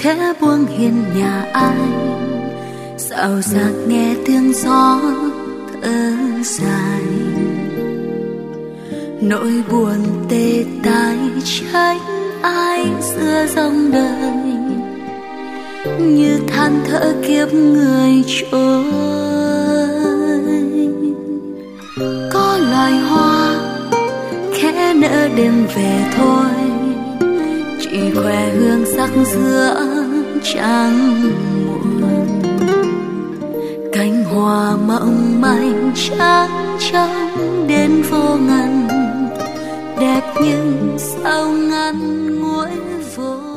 khẽ buông hiên nhà anh, dạo dạc nghe tiếng gió thở dài. Nỗi buồn tê tái trách ai giữa dòng đời, như than thở kiếp người trôi. Có loài hoa khẽ nở đêm về thôi, chỉ khoe hương sắc giữa trăng muộn. Cánh hoa mộng manh trắng trong đến vô ngần, đẹp nhưng sao ngăn nguội vô.